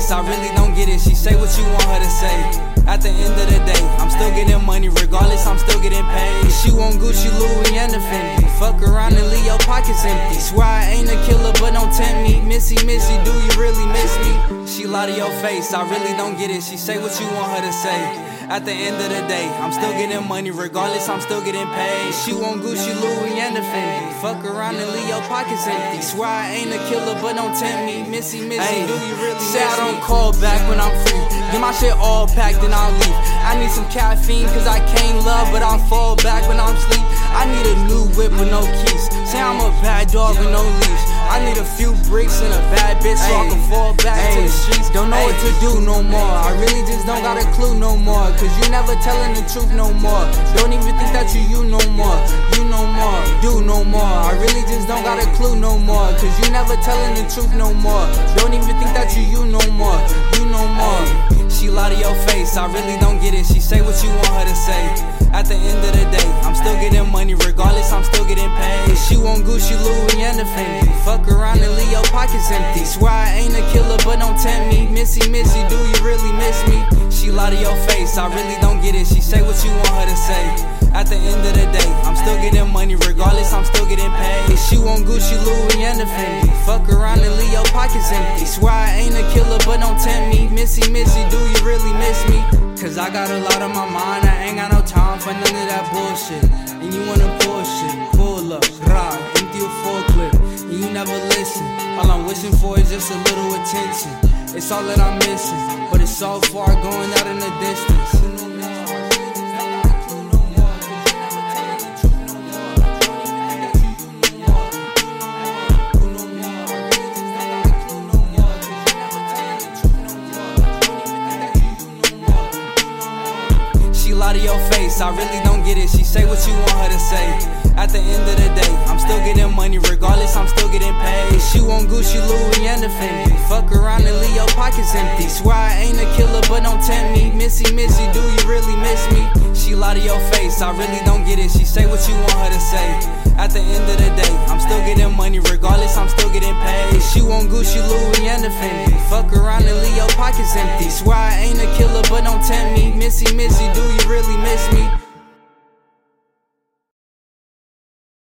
face, I really don't get it. She say what you want her to say. At the end of the day, I'm still getting money, regardless, I'm still getting paid. She want Gucci, Louis, and the Fendi. Fuck around and leave your pockets empty. Swear I ain't a killer, but don't tempt me. Missy, Missy, do you really miss me? She lie to your face, I really don't get it. She say what you want her to say. At the end of the day, I'm still getting money, regardless, I'm still getting paid. She want Gucci, Louis, and the Fendi. Fuck around and leave your pockets empty. Swear I ain't a killer, but don't tempt me. Missy, Missy, do you really miss me? Say I don't call back when I'm free. Get my shit all packed, then I'll leave. I need some caffeine, cause I can't love, but I'll fall back when I'm asleep. I need a new whip with no keys. Say I'm a bad dog with no leash. I need a few bricks and a bad bitch so I can fall back to the streets. Don't know what to do no more. I really just don't got a clue no more. Cause you never telling the truth no more. Don't even think that you no more. You no more, do no more. I really just don't got a clue no more. Cause you never telling the truth no more. Don't even think that you no more. You no more. She lie to your face, I really don't get it. She say what you want her to say. At the end of the day, I'm still getting money, regardless, I'm still getting paid. She want Gucci, Louis, and the Fendi. Fuck around and leave your pockets empty. Swear I ain't a killer, but don't tempt me. Missy, Missy, do you really miss me? She lie to your face, I really don't get it. She say what you want her to say. At the end of the day, I'm still getting money, regardless, I'm still getting paid. She want Gucci, Louis, and the Fendi. Fuck around and leave your pockets empty. Swear I ain't a killer, but don't tempt me. Missy, Missy, do you really miss me? Cause I got a lot on my mind, I ain't got no time for none of that bullshit. And you wanna bullshit, pull up, ride, empty your forklift, and you never listen. All I'm wishing for is just a little attention. It's all that I'm missing, but it's so far going out in the distance. Lie to your face, I really don't get it. She say what you want her to say. At the end of the day, I'm still getting money, regardless, I'm still getting paid. She want Gucci, Louis, and the Fendi. Fuck around and leave your pockets empty. Swear I ain't a killer, but don't tempt me. Missy, Missy, do you really miss me? She lie to your face, I really don't get it. She say what you want her to say. At the end of the day, I'm still getting money, regardless, I'm still getting paid. She want Gucci, Louis, and the Fendi. Fuck around and leave your pockets empty. Swear I ain't a killer, but don't tempt me. Missy, Missy, do you really miss me?